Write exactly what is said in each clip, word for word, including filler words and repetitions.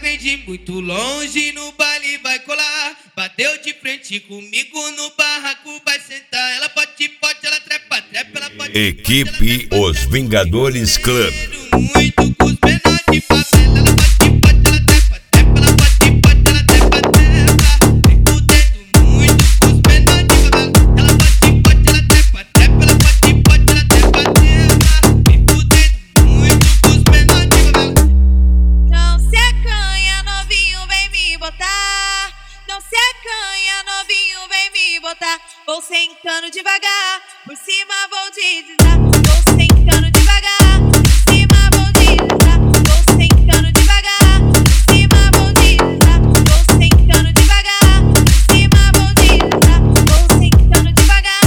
vem de muito longe, no baile vai colar. Bateu de frente comigo no barraco, vai sentar. Ela pode, pode, ela trepa, trepa, ela pode. Equipe Os Vingadores Club. Muito com os menores de favela. Ela pode, pode, ela trepa, trepa, ela pode, pode, ela trepa, trepa. Vem fudendo muito com os menores de favela. Ela pode, pode, ela trepa, trepa, ela pode, pode, ela trepa, trepa. Vem fudendo muito com os menores de favela. Não se acanha, novinho, vem me botar. Não se acanha, novinho, vem me botar. Vou sentando devagar, por cima vou deslizar. Vou sentando devagar, por cima vou deslizar. Vou sentando devagar, por cima vou deslizar. Vou sentando devagar, por cima vou deslizar. Vou sentando devagar,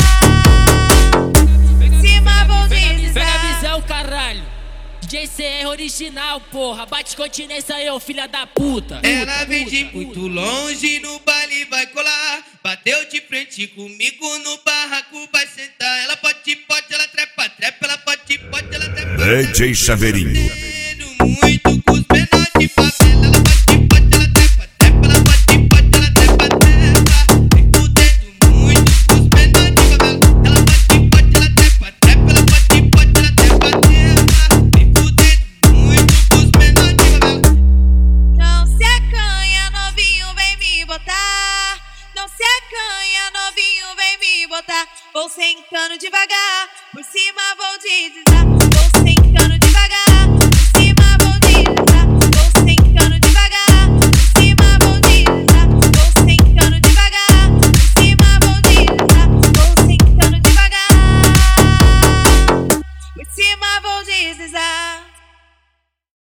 por cima vou deslizar. Pega a visão, caralho. D J C R original, porra. Bate continência aí, ô filha da puta. Ela vem de muito longe, no baile vai colar. Bateu de frente comigo no barraco, vai sentar. Ela pode, pode, ela trepa, trepa, ela pode, pode, ela trepa. D J Chaveirinho.